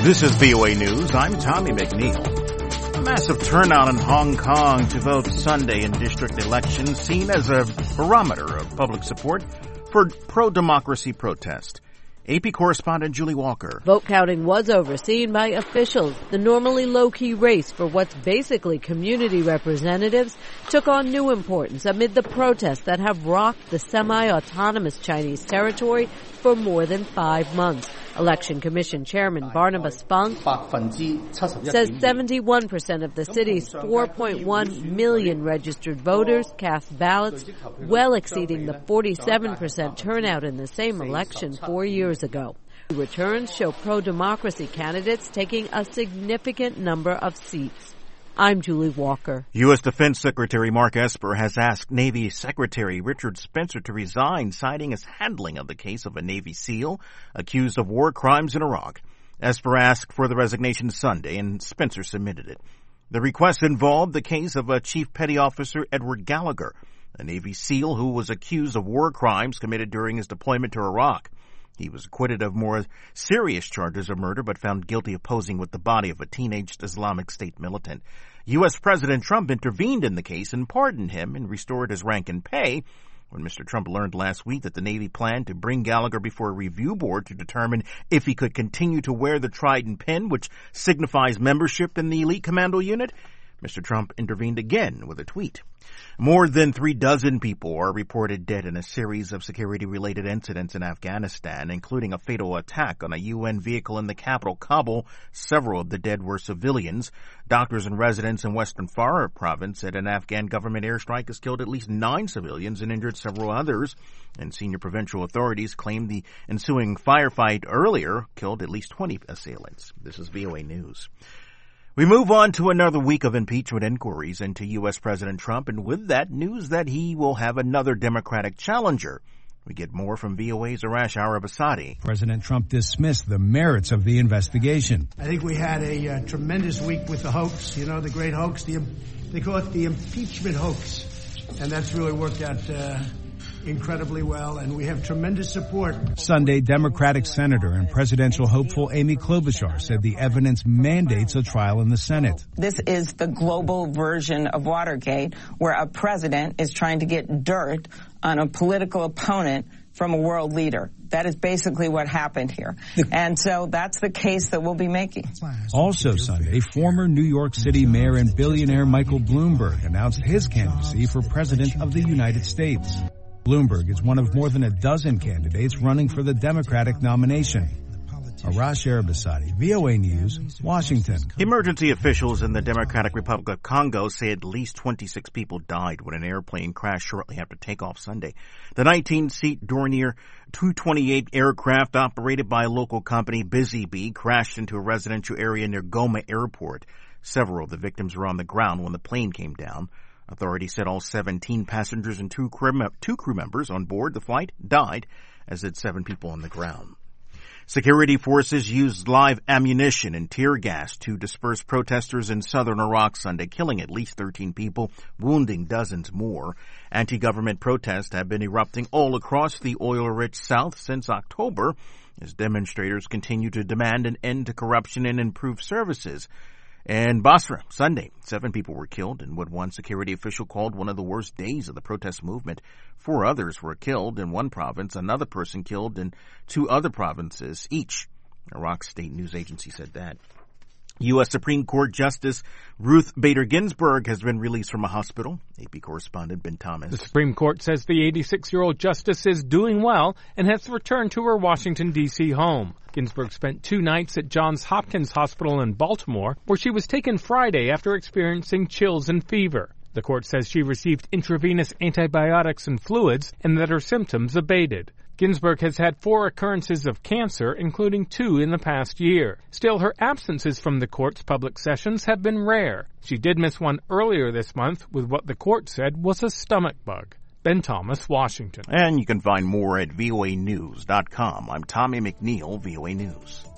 This is VOA News. I'm Tommy McNeil. A massive turnout in Hong Kong to vote Sunday in district elections seen as a barometer of public support for pro-democracy protest. AP correspondent Julie Walker. Vote counting was overseen by officials. The normally low-key race for what's basically community representatives took on new importance amid the protests that have rocked the semi-autonomous Chinese territory for more than 5 months. Election Commission Chairman Barnabas Fung says 71% of the city's 4.1 million registered voters cast ballots, well exceeding the 47% turnout in the same election 4 years ago. Returns show pro-democracy candidates taking a significant number of seats. I'm Julie Walker. U.S. Defense Secretary Mark Esper has asked Navy Secretary Richard Spencer to resign, citing his handling of the case of a Navy SEAL accused of war crimes in Iraq. Esper asked for the resignation Sunday, and Spencer submitted it. The request involved the case of a Chief Petty Officer Edward Gallagher, a Navy SEAL who was accused of war crimes committed during his deployment to Iraq. He was acquitted of more serious charges of murder, but found guilty of posing with the body of a teenage Islamic State militant. U.S. President Trump intervened in the case and pardoned him and restored his rank and pay when Mr. Trump learned last week that the Navy planned to bring Gallagher before a review board to determine if he could continue to wear the Trident pin, which signifies membership in the elite commando unit. Mr. Trump intervened again with a tweet. More than 36 people are reported dead in a series of security-related incidents in Afghanistan, including a fatal attack on a UN vehicle in the capital, Kabul. Several of the dead were civilians. Doctors and residents in Western Farah province said an Afghan government airstrike has killed at least 9 civilians and injured several others. And senior provincial authorities claimed the ensuing firefight earlier killed at least 20 assailants. This is VOA News. We move on to another week of impeachment inquiries into U.S. President Trump, and with that, news that he will have another Democratic challenger. We get more from VOA's Arash Arabasadi. President Trump dismissed the merits of the investigation. I think we had a tremendous week with the hoax, the great hoax. They call it the impeachment hoax, and that's really worked out incredibly well, and we have tremendous support. Sunday, Democratic Senator and presidential hopeful Amy Klobuchar said the evidence mandates a trial in the Senate. This is the global version of Watergate, where a president is trying to get dirt on a political opponent from a world leader. That is basically what happened here. And so that's the case that we'll be making. Also Sunday, former New York City mayor and billionaire Michael Bloomberg announced his candidacy for President of the United States. Bloomberg is one of more than a dozen candidates running for the Democratic nomination. Arash Arabasadi, VOA News, Washington. Emergency officials in the Democratic Republic of Congo say at least 26 people died when an airplane crashed shortly after takeoff Sunday. The 19-seat Dornier 228 aircraft operated by a local company, Busy Bee, crashed into a residential area near Goma Airport. Several of the victims were on the ground when the plane came down. Authorities said all 17 passengers and two crew members on board the flight died, as did 7 people on the ground. Security forces used live ammunition and tear gas to disperse protesters in southern Iraq Sunday, killing at least 13 people, wounding dozens more. Anti-government protests have been erupting all across the oil-rich south since October, as demonstrators continue to demand an end to corruption and improve services. In Basra, Sunday, 7 people were killed in what one security official called one of the worst days of the protest movement. 4 others were killed in one province, another person killed in 2 other provinces each. Iraq's state news agency said that. U.S. Supreme Court Justice Ruth Bader Ginsburg has been released from a hospital. AP correspondent Ben Thomas. The Supreme Court says the 86-year-old justice is doing well and has returned to her Washington, D.C. home. Ginsburg spent 2 nights at Johns Hopkins Hospital in Baltimore, where she was taken Friday after experiencing chills and fever. The court says she received intravenous antibiotics and fluids and that her symptoms abated. Ginsburg has had 4 occurrences of cancer, including 2 in the past year. Still, her absences from the court's public sessions have been rare. She did miss one earlier this month with what the court said was a stomach bug. Ben Thomas, Washington. And you can find more at voanews.com. I'm Tommy McNeil, VOA News.